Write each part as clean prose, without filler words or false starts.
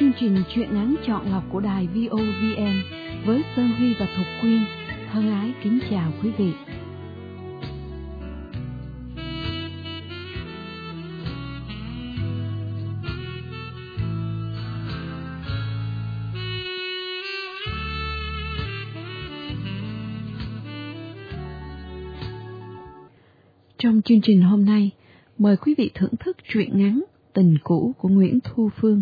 Chương trình truyện ngắn chọn lọc của đài VOVN với Sơn Huy và Thục Quyên thân ái kính chào quý vị. Trong chương trình hôm nay, mời quý vị thưởng thức truyện ngắn Tình cũ của Nguyễn Thu Phương.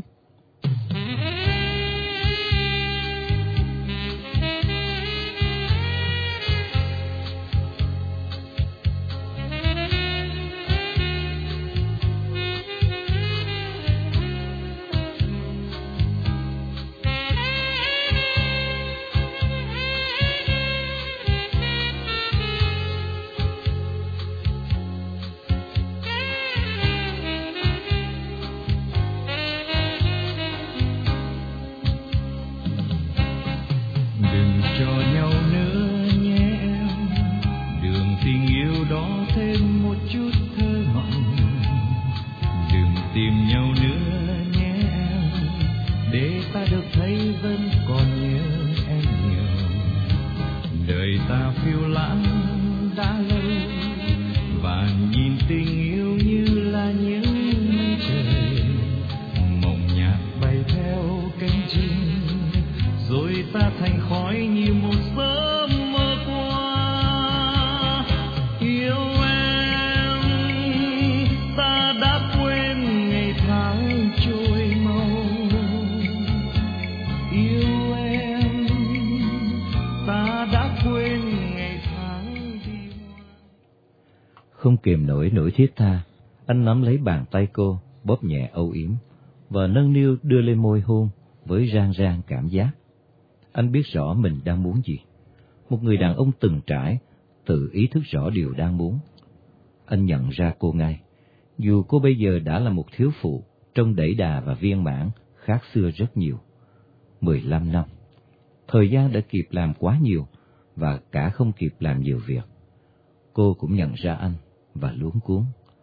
Không kìm nổi nỗi thiết tha, anh nắm lấy bàn tay cô, bóp nhẹ âu yếm và nâng niu đưa lên môi hôn với rang rang cảm giác. Anh biết rõ mình đang muốn gì. Một người đàn ông từng trải, tự ý thức rõ điều đang muốn. Anh nhận ra cô ngay, dù cô bây giờ đã là một thiếu phụ, trông đẫy đà và viên mãn, khác xưa rất nhiều. 15 năm, thời gian đã kịp làm quá nhiều, và cả không kịp làm nhiều việc. Cô cũng nhận ra anh, và luống cuống.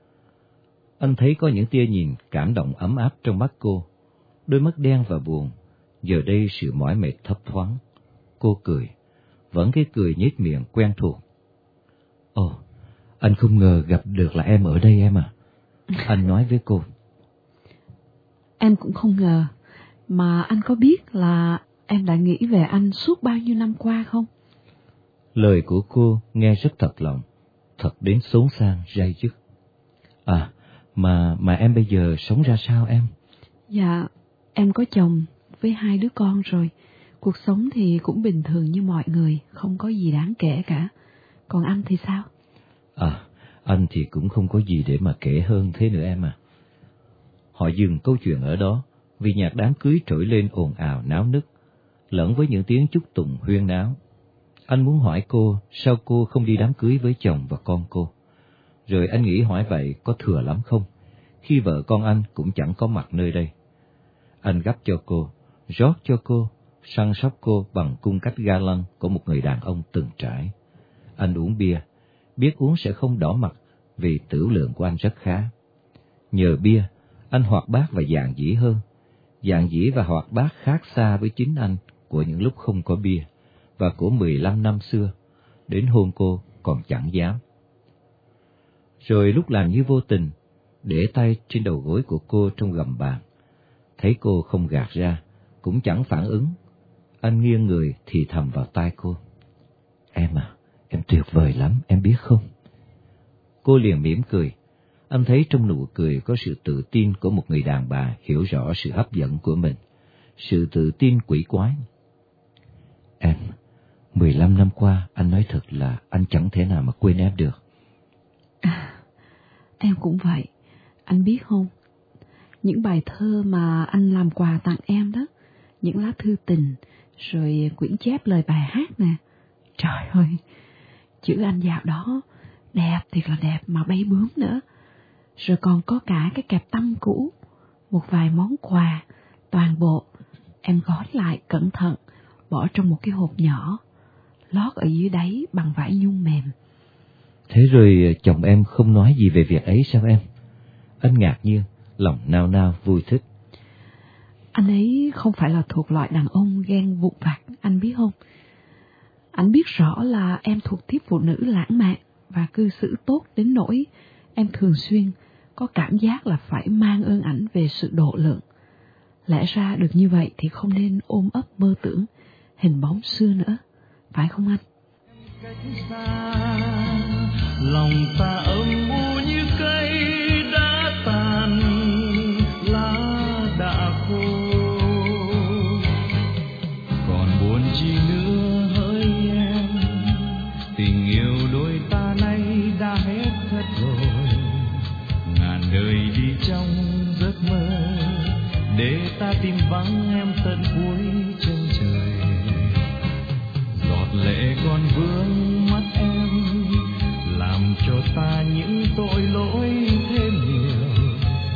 Anh thấy có những tia nhìn cảm động ấm áp trong mắt cô, đôi mắt đen và buồn, giờ đây sự mỏi mệt thấp thoáng. Cô cười, vẫn cái cười nhếch miệng quen thuộc. Ồ, anh không ngờ gặp được là em ở đây em à. Anh nói với cô. Em cũng không ngờ, mà anh có biết là em đã nghĩ về anh suốt bao nhiêu năm qua không? Lời của cô nghe rất thật lòng, thật đến xốn sang day dứt. À, mà em bây giờ sống ra sao em? Dạ, em có chồng với 2 đứa con rồi. Cuộc sống thì cũng bình thường như mọi người, không có gì đáng kể cả. Còn anh thì sao? À, anh thì cũng không có gì để mà kể hơn thế nữa em à. Họ dừng câu chuyện ở đó, vì nhạc đám cưới trỗi lên ồn ào náo nức, lẫn với những tiếng chúc tụng huyên náo. Anh muốn hỏi cô sao cô không đi đám cưới với chồng và con cô. Rồi anh nghĩ hỏi vậy có thừa lắm không, khi vợ con anh cũng chẳng có mặt nơi đây. Anh gắp cho cô, rót cho cô, săn sóc cô bằng cung cách ga lăng của một người đàn ông từng trải. Anh uống bia, biết uống sẽ không đỏ mặt vì tửu lượng của anh rất khá. Nhờ bia, anh hoạt bát và dạn dĩ hơn. Dạn dĩ và hoạt bát khác xa với chính anh của những lúc không có bia, và của 15 năm xưa, đến hôn cô còn chẳng dám. Rồi lúc làm như vô tình, để tay trên đầu gối của cô trong gầm bàn. Thấy cô không gạt ra, cũng chẳng phản ứng. Anh nghiêng người thì thầm vào tai cô. Em à, em tuyệt vời lắm, em biết không? Cô liền mỉm cười. Anh thấy trong nụ cười có sự tự tin của một người đàn bà hiểu rõ sự hấp dẫn của mình. Sự tự tin quỷ quái. Em, 15 năm qua, anh nói thật là anh chẳng thể nào mà quên em được. Em cũng vậy. Anh biết không, những bài thơ mà anh làm quà tặng em đó, những lá thư tình, rồi quyển chép lời bài hát nè. Trời ơi, chữ anh dạo đó đẹp thiệt là đẹp mà bay bướm nữa. Rồi còn có cả cái kẹp tăm cũ, một vài món quà, toàn bộ em gói lại cẩn thận, bỏ trong một cái hộp nhỏ, lót ở dưới đáy bằng vải nhung mềm. Thế rồi chồng em không nói gì về việc ấy sao em? Anh ngạc nhiên, lòng nao nao vui thích. Anh ấy không phải là thuộc loại đàn ông ghen vụn vặt, anh biết không? Anh biết rõ là em thuộc tiếp phụ nữ lãng mạn và cư xử tốt đến nỗi em thường xuyên có cảm giác là phải mang ơn ảnh về sự độ lượng. Lẽ ra được như vậy thì không nên ôm ấp mơ tưởng hình bóng xưa nữa, phải không anh? Cách xa, lòng ta âm u như cây đã tàn, lá đã khô, còn buồn chi nữa hỡi em, tình yêu đôi ta nay đã hết thật rồi, ngàn đời đi trong giấc mơ, để ta tìm vắng em tận cuối chân trời. Giọt lệ còn vương mắt em, làm cho ta những tội lỗi thêm nhiều.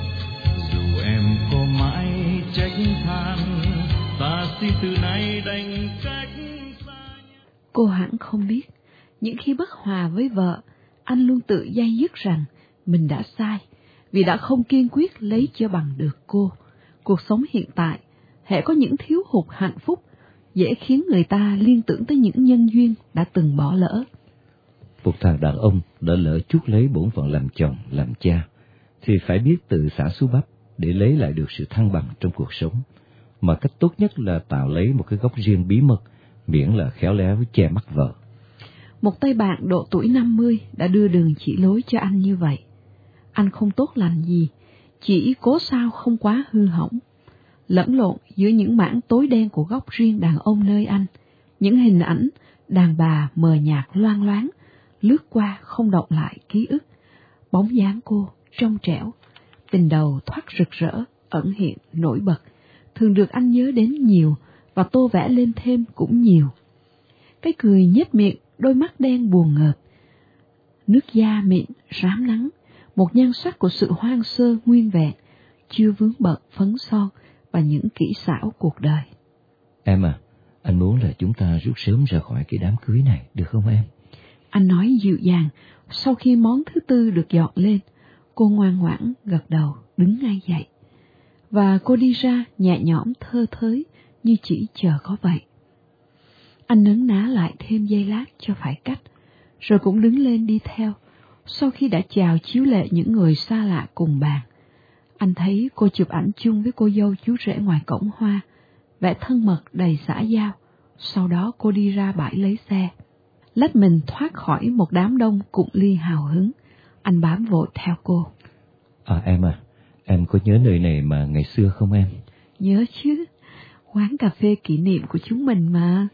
Dù em có mãi trách than, ta xin từ nay đành cách xa. Cô hẳn không biết, những khi bất hòa với vợ, anh luôn tự day dứt rằng mình đã sai, vì đã không kiên quyết lấy cho bằng được cô. Cuộc sống hiện tại, hễ có những thiếu hụt hạnh phúc, dễ khiến người ta liên tưởng tới những nhân duyên đã từng bỏ lỡ. Một thằng đàn ông đã lỡ chuốc lấy bổn phận làm chồng, làm cha, thì phải biết tự xả xú bắp để lấy lại được sự thăng bằng trong cuộc sống. Mà cách tốt nhất là tạo lấy một cái góc riêng bí mật, miễn là khéo léo che mắt vợ. Một tay bạn độ tuổi 50 đã đưa đường chỉ lối cho anh như vậy. Anh không tốt lành gì, chỉ cố sao không quá hư hỏng. Lẫn lộn giữa những mảng tối đen của góc riêng đàn ông nơi anh, những hình ảnh đàn bà mờ nhạt loang loáng, lướt qua không đọng lại ký ức. Bóng dáng cô trong trẻo, tình đầu thoát rực rỡ, ẩn hiện nổi bật, thường được anh nhớ đến nhiều và tô vẽ lên thêm cũng nhiều. Cái cười nhếch miệng, đôi mắt đen buồn ngợp, nước da mịn rám nắng, một nhan sắc của sự hoang sơ nguyên vẹn, chưa vướng bận phấn son và những kỹ xảo cuộc đời. Em à, anh muốn là chúng ta rút sớm ra khỏi cái đám cưới này, được không em? Anh nói dịu dàng, sau khi món thứ tư được dọn lên, cô ngoan ngoãn gật đầu đứng ngay dậy. Và cô đi ra nhẹ nhõm thơ thới như chỉ chờ có vậy. Anh nấn ná lại thêm giây lát cho phải cách, rồi cũng đứng lên đi theo. Sau khi đã chào chiếu lệ những người xa lạ cùng bàn, anh thấy cô chụp ảnh chung với cô dâu chú rể ngoài cổng hoa, vẻ thân mật đầy xã giao. Sau đó cô đi ra bãi lấy xe, lách mình thoát khỏi một đám đông cụng ly hào hứng. Anh bám vội theo cô. Em à, em có nhớ nơi này mà ngày xưa không em? Nhớ chứ, quán cà phê kỷ niệm của chúng mình mà.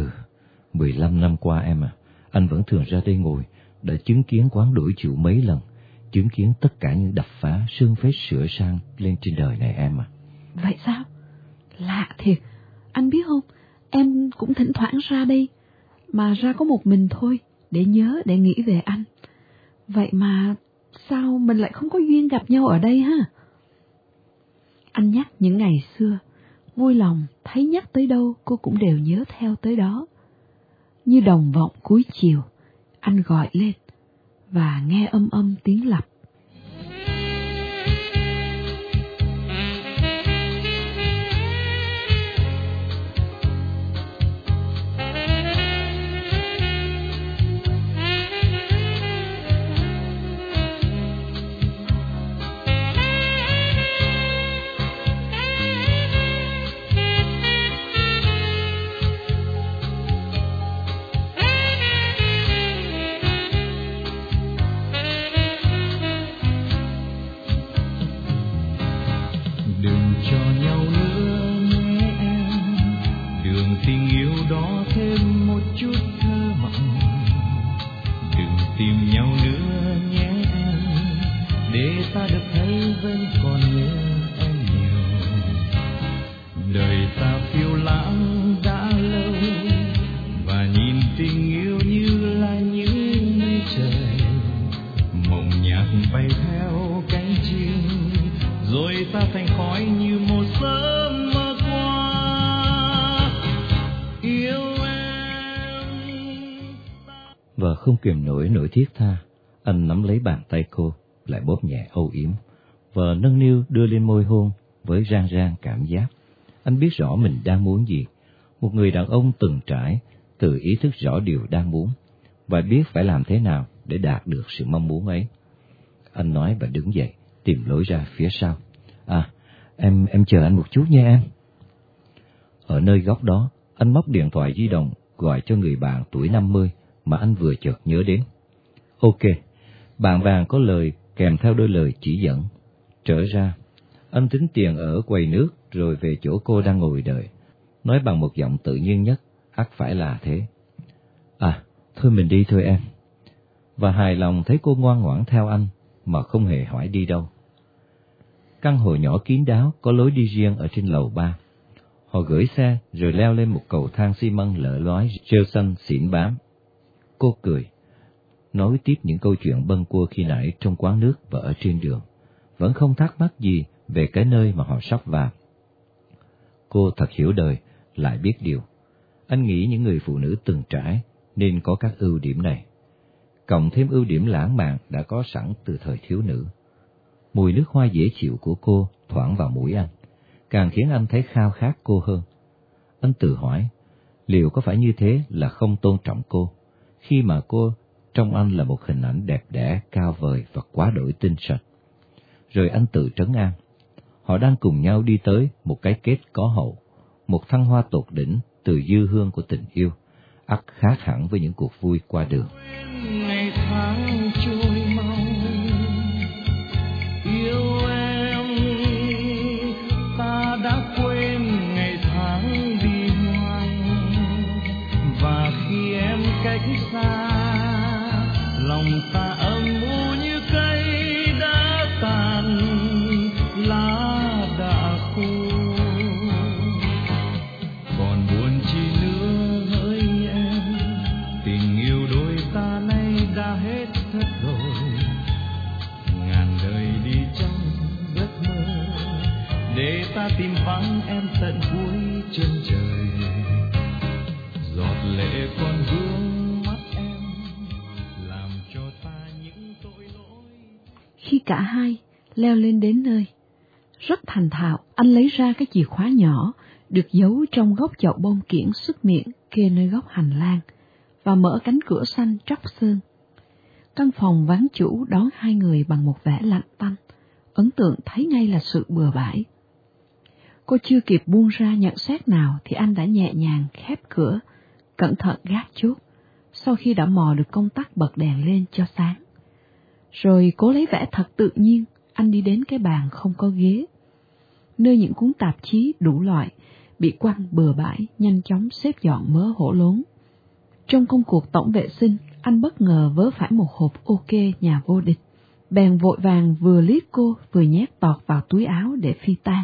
15 năm qua em à, anh vẫn thường ra đây ngồi, đã chứng kiến quán đổi chủ mấy lần, chứng kiến tất cả những đập phá, sơn phết sửa sang lên trên đời này em à. Vậy sao? Lạ thiệt, anh biết không, em cũng thỉnh thoảng ra đây, mà ra có một mình thôi, để nhớ, để nghĩ về anh. Vậy mà sao mình lại không có duyên gặp nhau ở đây ha? Anh nhắc những ngày xưa, vui lòng thấy nhắc tới đâu cô cũng đều nhớ theo tới đó. Như đồng vọng cuối chiều, anh gọi lên và nghe âm âm tiếng lặp. Và không kiềm nổi nỗi thiết tha, anh nắm lấy bàn tay cô, lại bóp nhẹ âu yếm, và nâng niu đưa lên môi hôn với rang rang cảm giác. Anh biết rõ mình đang muốn gì. Một người đàn ông từng trải, tự ý thức rõ điều đang muốn, và biết phải làm thế nào để đạt được sự mong muốn ấy. Anh nói và đứng dậy, tìm lối ra phía sau. Em chờ anh một chút nha em. Ở nơi góc đó, anh móc điện thoại di động gọi cho người bạn tuổi 50 mà anh vừa chợt nhớ đến. Ok, bạn vàng có lời kèm theo đôi lời chỉ dẫn. Trở ra, anh tính tiền ở quầy nước rồi về chỗ cô đang ngồi đợi, nói bằng một giọng tự nhiên nhất, ắt phải là thế. Thôi mình đi thôi em. Và hài lòng thấy cô ngoan ngoãn theo anh mà không hề hỏi đi đâu. Căn hộ nhỏ kín đáo có lối đi riêng ở trên lầu 3. Họ gửi xe rồi leo lên một cầu thang xi măng lở lói rêu xanh xỉn bám. Cô cười, nói tiếp những câu chuyện bâng quơ khi nãy trong quán nước và ở trên đường, vẫn không thắc mắc gì về cái nơi mà họ sắp vào. Cô thật hiểu đời, lại biết điều. Anh nghĩ những người phụ nữ từng trải nên có các ưu điểm này, cộng thêm ưu điểm lãng mạn đã có sẵn từ thời thiếu nữ. Mùi nước hoa dễ chịu của cô thoảng vào mũi anh, càng khiến anh thấy khao khát cô hơn. Anh tự hỏi, liệu có phải như thế là không tôn trọng cô, khi mà cô trong anh là một hình ảnh đẹp đẽ, cao vời và quá đổi tinh sạch. Rồi anh tự trấn an, họ đang cùng nhau đi tới một cái kết có hậu, một thăng hoa tột đỉnh từ dư hương của tình yêu, ắt khác hẳn với những cuộc vui qua đường. Ngày tháng trôi mau, yêu em ta đã quên ngày tháng đi hoang, và khi em cách xa, lòng ta âm u như cây đã tàn, lá đã khô. Còn buồn chi nữa hỡi em, tình yêu đôi ta nay đã hết thật rồi. Ngàn đời đi trong giấc mơ, để ta tìm vắng em tận cuối chân trời. Giọt lệ còn vương mắt em, làm cho ta những tội lỗi. Khi cả hai leo lên đến nơi, rất thành thạo, anh lấy ra cái chìa khóa nhỏ được giấu trong góc chậu bông kiểng sứt miệng kê nơi góc hành lang, và mở cánh cửa xanh tróc xương. Căn phòng vắng chủ đón hai người bằng một vẻ lạnh tanh, ấn tượng thấy ngay là sự bừa bãi. Cô chưa kịp buông ra nhận xét nào thì anh đã nhẹ nhàng khép cửa, cẩn thận gác chốt, sau khi đã mò được công tắc bật đèn lên cho sáng. Rồi cố lấy vẻ thật tự nhiên, anh đi đến cái bàn không có ghế, nơi những cuốn tạp chí đủ loại bị quăng bừa bãi nhanh chóng xếp dọn mớ hổ lốn. Trong công cuộc tổng vệ sinh, anh bất ngờ vớ phải một hộp ok nhà vô địch, bèn vội vàng vừa liếc cô vừa nhét tọt vào túi áo để phi tang.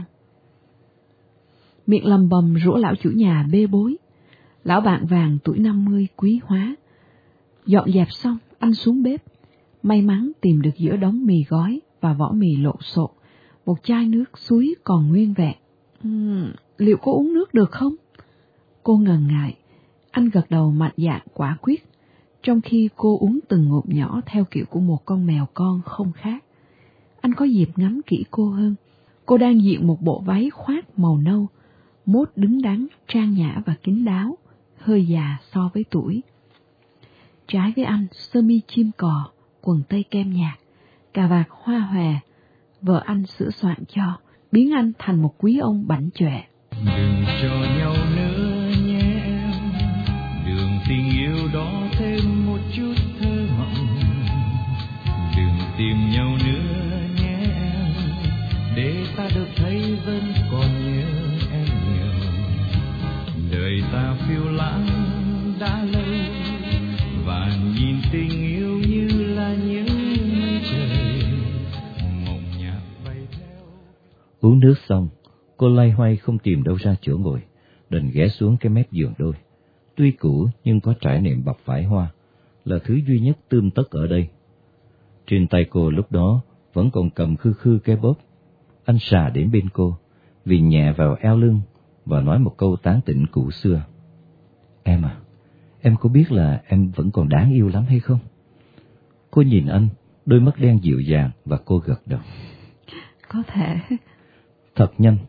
Miệng lầm bầm rủa lão chủ nhà bê bối. Lão bạn vàng tuổi 50 quý hóa. Dọn dẹp xong, anh xuống bếp, may mắn tìm được giữa đống mì gói và vỏ mì lộn xộn một chai nước suối còn nguyên vẹn. Liệu cô uống nước được không? Cô ngần ngại. Anh gật đầu mạnh dạn quả quyết, trong khi cô uống từng ngụm nhỏ theo kiểu của một con mèo con không khác. Anh có dịp ngắm kỹ cô hơn. Cô đang diện một bộ váy khoác màu nâu, mốt đứng đắn, trang nhã và kín đáo, hơi già so với tuổi. Trái với anh, sơ mi chim cò, quần tây kem nhạt, cà vạt hoa hòe, vợ anh sửa soạn cho, biến anh thành một quý ông bảnh chọe. Đừng cho nhau nữa nhé em, đường tình yêu đó thêm một chút thơ mộng. Đừng tìm nhau nữa nhé em, để ta được thấy vẫn còn nhớ em nhiều. Đời ta phiêu lãng đã lâu, và nhìn tình yêu như là những mây trời mộng nhạt bay theo. Uống nước xong, cô loay hoay không tìm đâu ra chỗ ngồi, đành ghé xuống cái mép giường đôi. Tuy cũ nhưng có trải nệm bọc vải hoa, là thứ duy nhất tươm tất ở đây. Trên tay cô lúc đó vẫn còn cầm khư khư cái bóp. Anh sà đến bên cô, vì nhẹ vào eo lưng và nói một câu tán tỉnh cũ xưa. Em à, em có biết là em vẫn còn đáng yêu lắm hay không? Cô nhìn anh, đôi mắt đen dịu dàng và cô gật đầu. Có thể. Thật nhanh,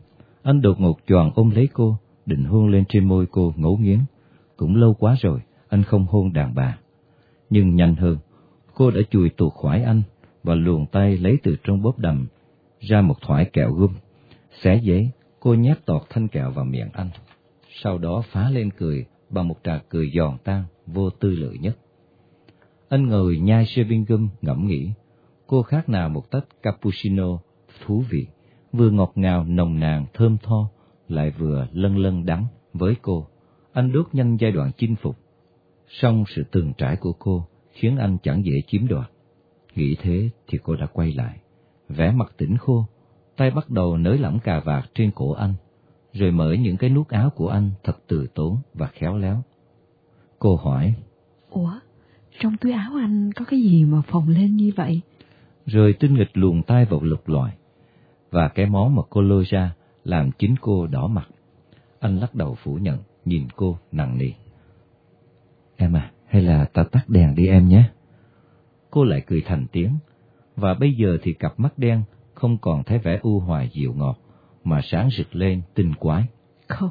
Anh đột ngột choàng ôm lấy cô, định hôn lên trên môi cô ngấu nghiến. Cũng lâu quá rồi, anh không hôn đàn bà. Nhưng nhanh hơn, cô đã chùi tuột khoải anh và luồn tay lấy từ trong bóp đầm ra một thoải kẹo gum. Xé giấy, cô nhét tọt thanh kẹo vào miệng anh. Sau đó phá lên cười bằng một tràng cười giòn tan, vô tư lự nhất. Anh ngồi nhai chewing gum ngẫm nghĩ, cô khác nào một tách cappuccino thú vị, vừa ngọt ngào nồng nàn thơm tho, lại vừa lân lân đắng. Với cô, anh đốt nhanh giai đoạn chinh phục, song sự từng trải của cô khiến anh chẳng dễ chiếm đoạt. Nghĩ thế thì cô đã quay lại, vẻ mặt tỉnh khô, tay bắt đầu nới lỏng cà vạt trên cổ anh, rồi mở những cái nút áo của anh thật từ tốn và khéo léo. Cô hỏi, ủa, trong túi áo anh có cái gì mà phồng lên như vậy? Rồi tinh nghịch luồn tay vào lục lọi, và cái món mà cô lôi ra làm chính cô đỏ mặt. Anh lắc đầu phủ nhận, nhìn cô nặng nề. Em à, hay là ta tắt đèn đi em nhé. Cô lại cười thành tiếng, và bây giờ thì cặp mắt đen không còn thấy vẻ u hoài dịu ngọt, mà sáng rực lên tinh quái. Không,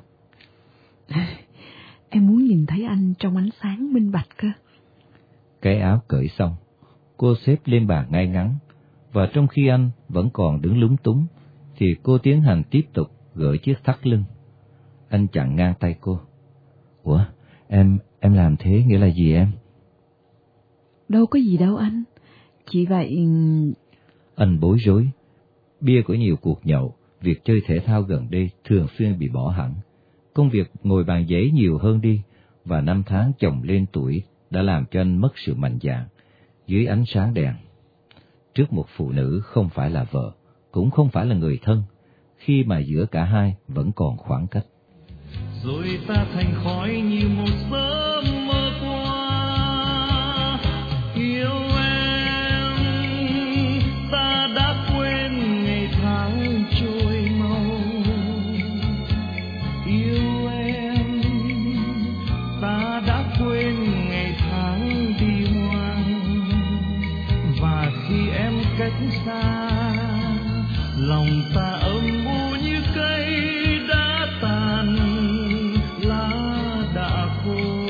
em muốn nhìn thấy anh trong ánh sáng minh bạch cơ. Cái áo cởi xong, cô xếp lên bàn ngay ngắn, và trong khi anh vẫn còn đứng lúng túng, thì cô tiến hành tiếp tục gỡ chiếc thắt lưng. Anh chặn ngang tay cô. Ủa, em làm thế nghĩa là gì em? Đâu có gì đâu anh, chỉ vậy... Anh bối rối. Bia của nhiều cuộc nhậu, việc chơi thể thao gần đây thường xuyên bị bỏ hẳn. Công việc ngồi bàn giấy nhiều hơn đi, và năm tháng chồng lên tuổi đã làm cho anh mất sự mạnh dạn dưới ánh sáng đèn. Trước một phụ nữ không phải là vợ, cũng không phải là người thân, khi mà giữa cả hai vẫn còn khoảng cách. Rồi ta thành khói như một sớm mơ qua, yêu em ta đã quên ngày tháng trôi mau, yêu em ta đã quên ngày tháng đi hoang, và khi em cách xa, lòng ta ấm u như cây đã tàn, lá đã khô,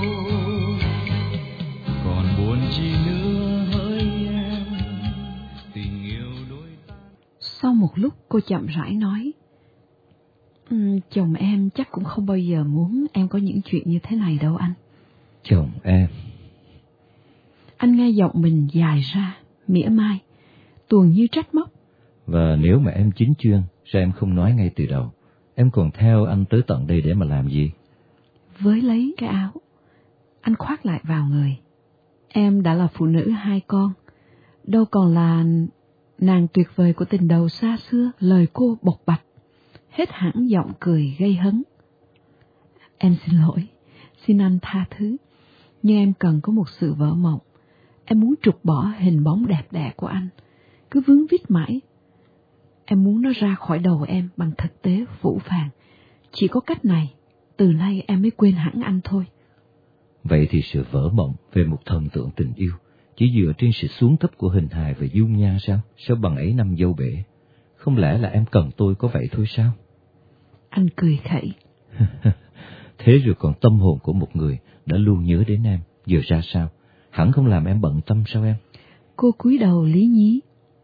còn buồn chi nữa hỡi em, tình yêu đôi ta. Sau một lúc cô chậm rãi nói, chồng em chắc cũng không bao giờ muốn em có những chuyện như thế này đâu anh. Chồng em. Anh nghe giọng mình dài ra, mỉa mai, tuồn như trách móc. Và nếu mà em chính chuyên, sao em không nói ngay từ đầu? Em còn theo anh tới tận đây để mà làm gì? Với lấy cái áo, anh khoác lại vào người. Em đã là phụ nữ 2 con, đâu còn là nàng tuyệt vời của tình đầu xa xưa. Lời cô bộc bạch, hết hẳn giọng cười gây hấn. Em xin lỗi, xin anh tha thứ, nhưng em cần có một sự vỡ mộng. Em muốn trục bỏ hình bóng đẹp đẽ của anh, cứ vướng vít mãi. Em muốn nó ra khỏi đầu em bằng thực tế phũ phàng. Chỉ có cách này, từ nay em mới quên hẳn anh thôi. Vậy thì sự vỡ mộng về một thần tượng tình yêu chỉ dựa trên sự xuống thấp của hình hài và dung nhan sao? Sao bằng ấy năm dâu bể? Không lẽ là em cần tôi có vậy thôi sao? Anh cười khẩy. Thế rồi còn tâm hồn của một người đã luôn nhớ đến em, giờ ra sao? Hẳn không làm em bận tâm sao em? Cô cúi đầu lý nhí.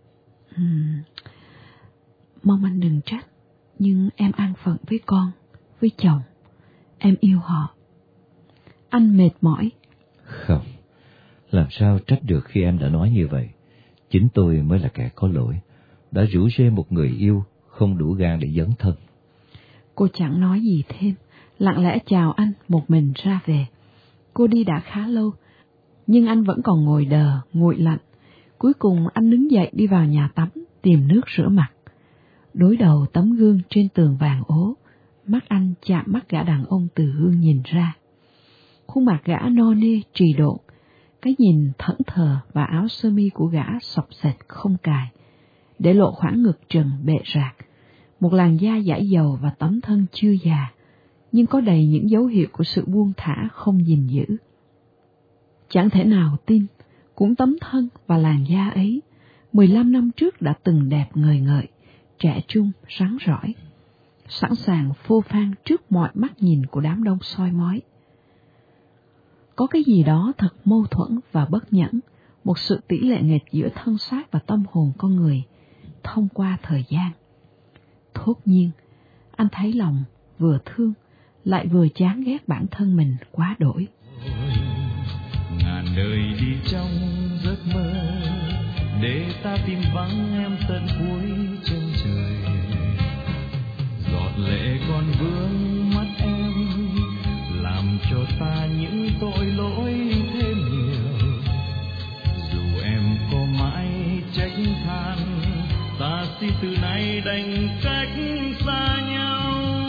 Mong anh đừng trách, nhưng em an phận với con, với chồng. Em yêu họ. Anh mệt mỏi. Không, làm sao trách được khi em đã nói như vậy. Chính tôi mới là kẻ có lỗi, đã rủ rê một người yêu không đủ gan để dấn thân. Cô chẳng nói gì thêm, lặng lẽ chào anh một mình ra về. Cô đi đã khá lâu, nhưng anh vẫn còn ngồi đờ, nguội lạnh. Cuối cùng anh đứng dậy đi vào nhà tắm, tìm nước rửa mặt. Đối đầu tấm gương trên tường vàng ố, mắt anh chạm mắt gã đàn ông từ gương nhìn ra. Khuôn mặt gã no nê trì độn, cái nhìn thẫn thờ và áo sơ mi của gã xộc xệch không cài, để lộ khoảng ngực trần bệ rạc, một làn da dãi dầu và tấm thân chưa già, nhưng có đầy những dấu hiệu của sự buông thả không gìn giữ. Chẳng thể nào tin, cũng tấm thân và làn da ấy, 15 năm trước đã từng đẹp ngời ngợi, trẻ trung, rắn rỏi. sẵn sàng phô phan trước mọi mắt nhìn của đám đông soi mói. Có cái gì đó thật mâu thuẫn và bất nhẫn, một sự tỷ lệ nghịch giữa thân xác và tâm hồn con người thông qua thời gian. Thốt nhiên, anh thấy lòng vừa thương lại vừa chán ghét bản thân mình quá đổi. Ngàn đời đi trong giấc mơ, để ta tìm vắng em tận cuối chân trời. Giọt lệ còn vương mắt em, làm cho ta những tội lỗi thêm nhiều. Dù em có mãi trách than, ta xin từ nay đành cách xa nhau.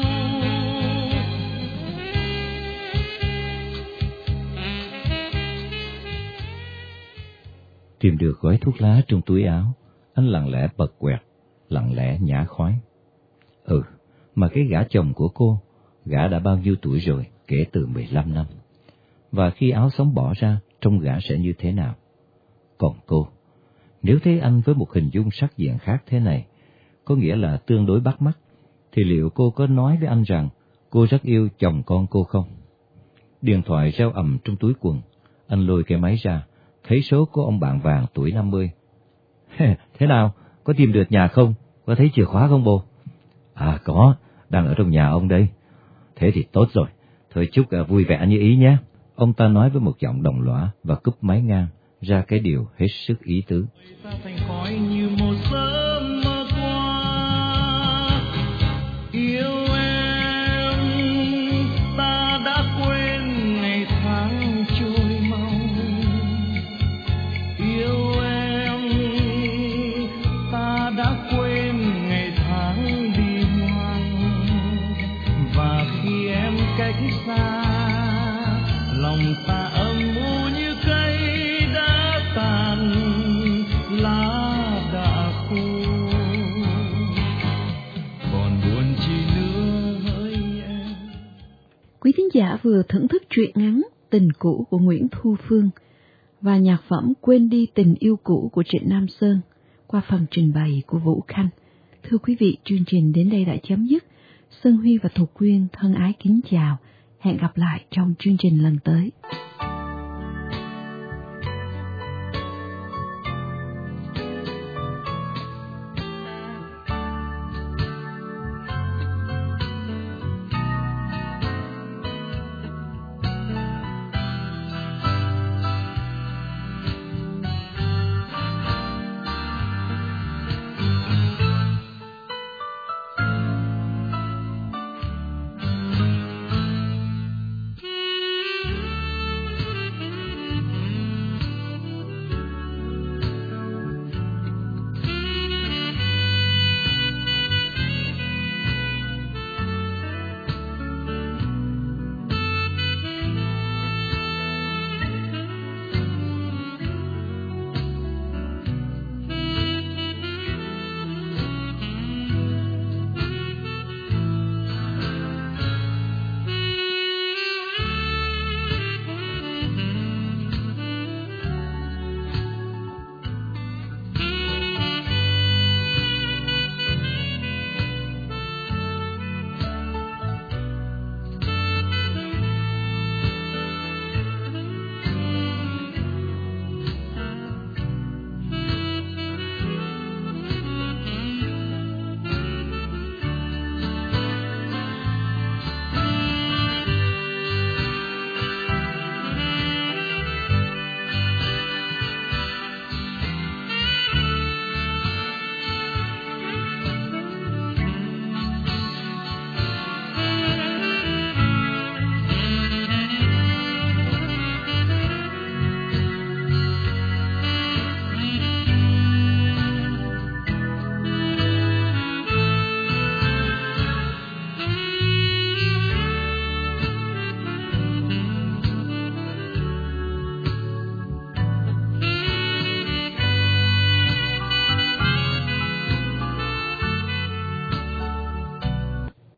Tìm được gói thuốc lá trong túi áo, anh lặng lẽ bật quẹt, lặng lẽ nhả khói. Mà cái gã chồng của cô, gã đã bao nhiêu tuổi rồi, kể từ 15 năm. Và khi áo sống bỏ ra, trông gã sẽ như thế nào? Còn cô, nếu thấy anh với một hình dung sắc diện khác thế này, có nghĩa là tương đối bắt mắt, thì liệu cô có nói với anh rằng cô rất yêu chồng con cô không? Điện thoại reo ầm trong túi quần, anh lôi cái máy ra, thấy số của ông bạn vàng tuổi 50. Thế nào, có tìm được nhà không? Có thấy chìa khóa không bồ? À có, đang ở trong nhà ông đây. Thế thì tốt rồi, thôi chúc vui vẻ như ý nhé. Ông ta nói với một giọng đồng lõa và cúp máy ngang, ra cái điều hết sức ý tứ. Thành khói như một sớm mơ qua, yêu em, ta đã quên ngày tháng trôi mau. Yêu em, ta đã quên ngày tháng đi hoang. Và khi em cách xa, lòng ta âm u như cây đã tàn, lá đã khô. Còn buồn chi nữa hỡi em. Quý thính giả vừa thưởng thức truyện ngắn Tình cũ của Nguyễn Thu Phương và nhạc phẩm Quên đi tình yêu cũ của Trịnh Nam Sơn qua phần trình bày của Vũ Khanh. Thưa quý vị, chương trình đến đây đã chấm dứt. Sơn Huy và Thục Quyên thân ái kính chào. Hẹn gặp lại trong chương trình lần tới.